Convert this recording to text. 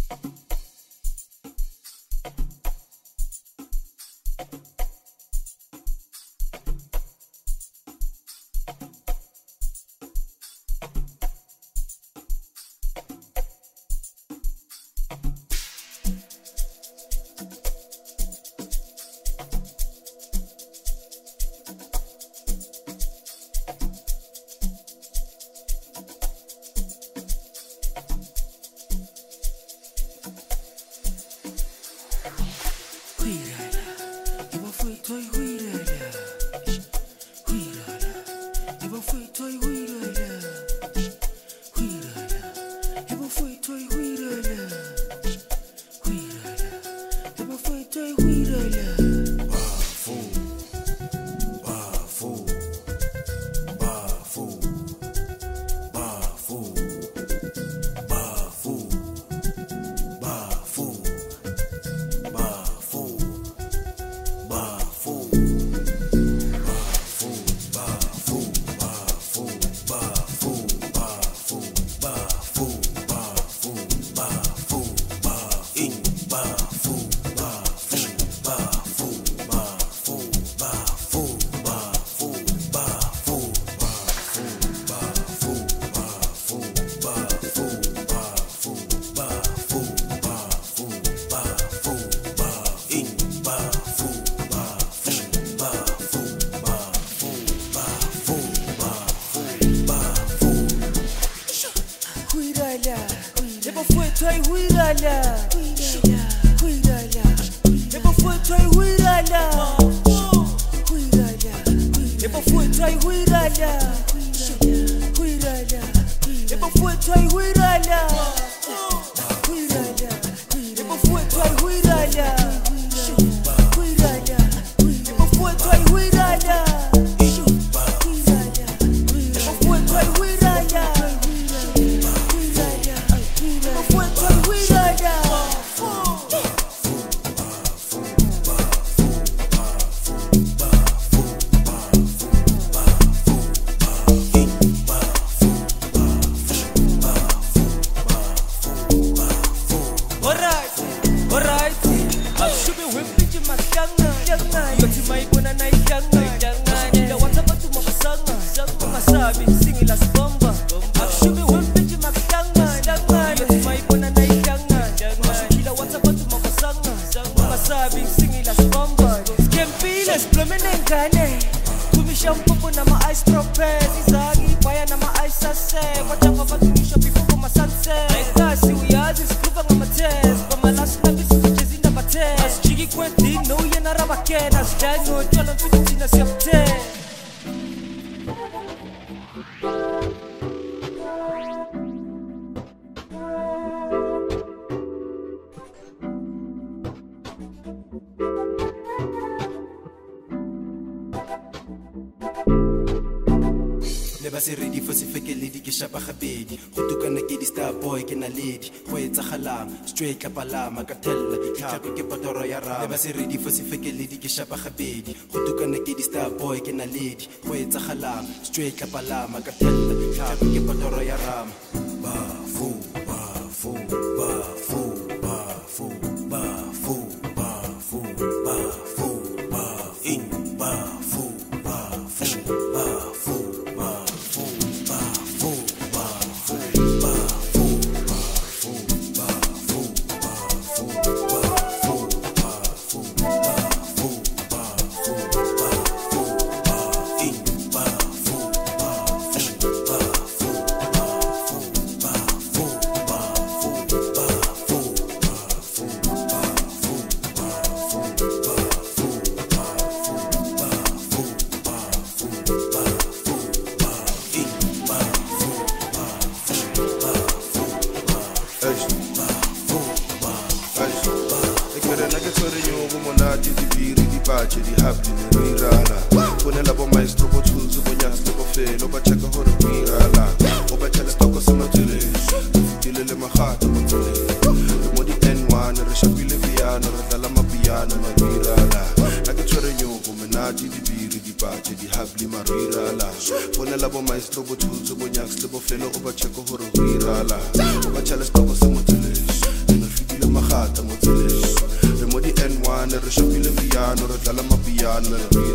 Straight la palama ka tella ditlhako ke patoro ya rama le ba se ready for sefekeledi ke shapa gabedi go tukana ke di star boy ke naledi go etsagalang straight la palama ka tella ditlhako ke patoro ya rama ba fu ba fu ba fu ba fu ba fu ba fu ba fu ba in ba fu ba fu ba fu ba fu ba fu ba fu ba maestro bothuzo bonyaks le bofelo o ba cheko hore ho irala o ba chale stoko se motselesi God, let it